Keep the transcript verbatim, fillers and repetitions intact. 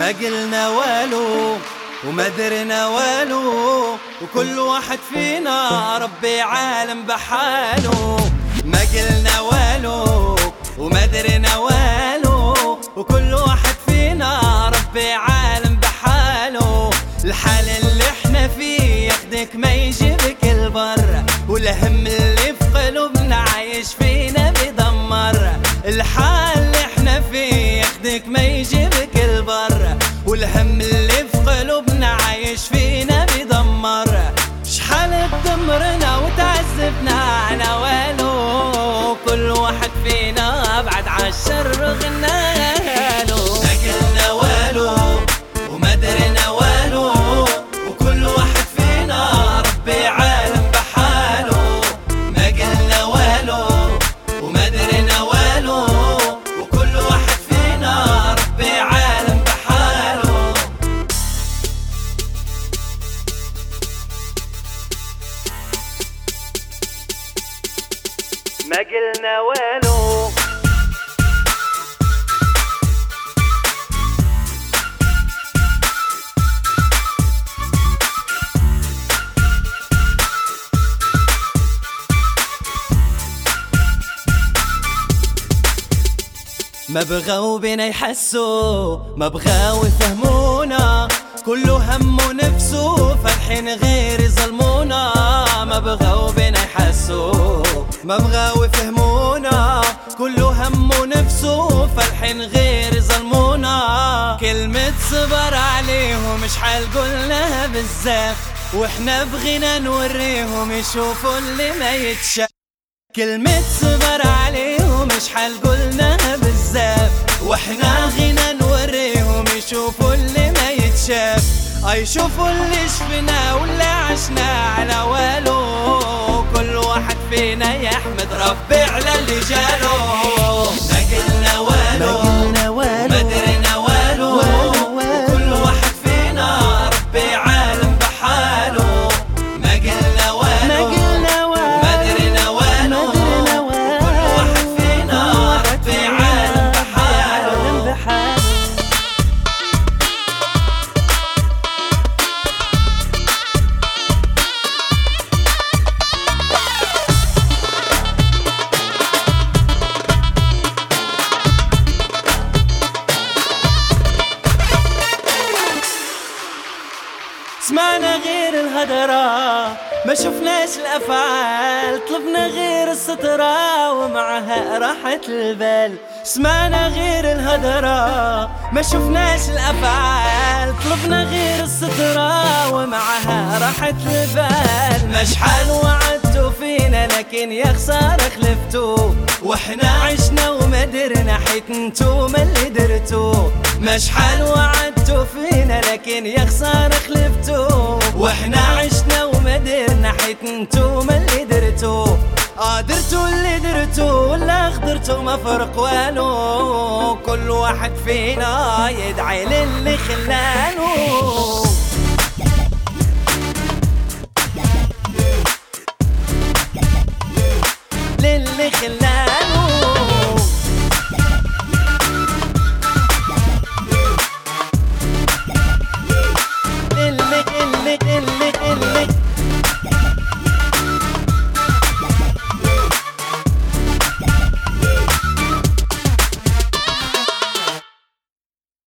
ما قلنا والو وما درنا والو، وكل واحد فينا ربي عالم بحاله. ما قلنا والو وما درنا والو، وكل واحد فينا ربي عالم بحاله. الحال اللي احنا فيه ياخدك ما يجيبك البر، والهم اللي في قلوبنا عايش فينا بيدمر. الحال اللي احنا فيه ياخدك ما يجيبك البر، والهم اللي في قلوبنا عايش فينا بيدمر. شحال تدمرنا وتعذبنا على والو، كل واحد فينا بعد عالشر غناله. ما قلنا والو وما درنا والو، وكل واحد فينا ربي عالم بحاله. ما قلنا والو وما درنا والو، وكل واحد فينا ربي عالم بحاله. ما قلنا والو ما بغاو بينا يحسوا، ما بغاو يفهمونا، كله هم ونفسه فرحين غير يظلمونا. ما بغاو بينا يحسوا، ما بغاو يفهمونا، كله هم ونفسه فرحين غير يظلمونا. كلمة صبر عليهم مش حال قلناها بالزاف، واحنا بغينا نوريهم يشوفوا اللي ما يتشاف. كلمة صبر عليهم مش حال قلناها بالزاف، واحنا غينا نوريهم يشوفوا اللي ما يتشاف. اي شوفوا اللي شفنا واللي عشنا على والو، كل واحد فينا يحمد ربي على اللي جاله. ما قلنا والو وما درنا والو، وكل واحد فينا ربي عالم بحاله. ما قلنا والو وما درنا والو، وكل واحد فينا ربي عالم بحاله. سمعنا غير الهدرة ما شفناش الأفعال، طلبنا غير السترة ومعها راحة البال. سمعنا غير الهدرة ما شفناش الأفعال، طلبنا غير السترة ومعها راحة البال. ما شحال وعدتوا فينا لكن يا خسارة خلفتوا، واحنا عشنا وما درنا حيت انتوما اللي درتوا. ما شحال وعدتوا فينا لكن يا خسارة خلفتوا، واحنا عشنا وما درنا حيت انتوما اللي درتوا. اه درتوا اللي درتوا ولا خضرتوا ما فرق والو، كل واحد فينا يدعي للي خلانو. للي خلانو